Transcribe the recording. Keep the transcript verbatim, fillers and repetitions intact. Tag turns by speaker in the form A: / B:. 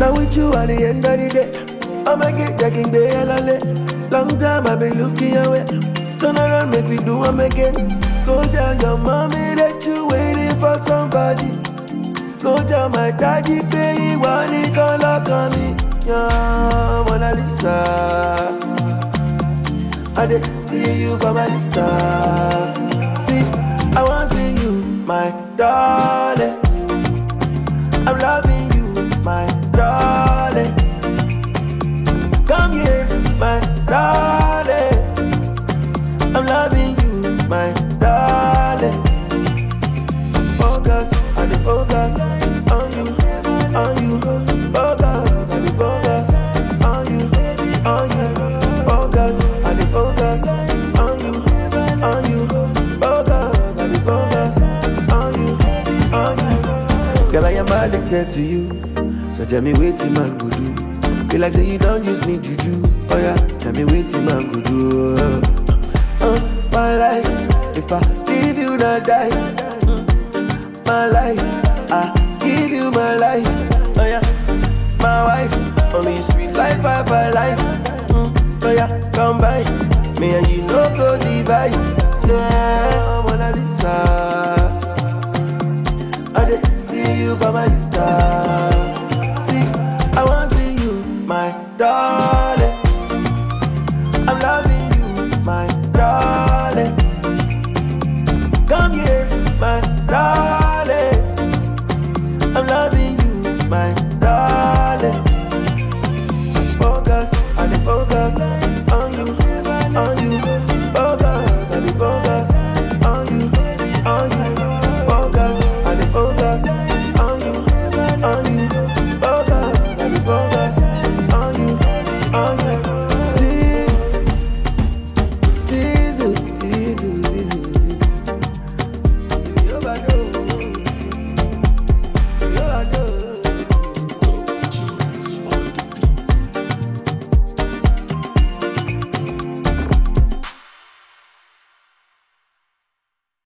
A: Now with you at the end of the day, I'ma get taking the long time I've been looking away. Turn around, make me do them again. Go tell your mommy that you waiting for somebody. Go tell my daddy, baby, want it all lock on me. Yeah, Mona Lisa, I did see you for my star. See, I want to see you, my darling. I'm loving you, my darling. Come here, my darling. I'm loving you, my darling. Focus, I do focus on you, on you. Focus, I do focus on you, on you. Focus, I do focus on you, on you. Focus, I do focus on you, on you. Girl, I am addicted to you, so tell me what man go do. Feel like say you don't use me juju. Oh yeah, tell me what man go do. Uh, my life, if I leave you not die. Mm, my life, I give you my life. Oh yeah, my wife, only sweet life of my life. Mm, oh yeah, come by, me and you no go divide. Yeah, Mona Lisa, I did see you for my star.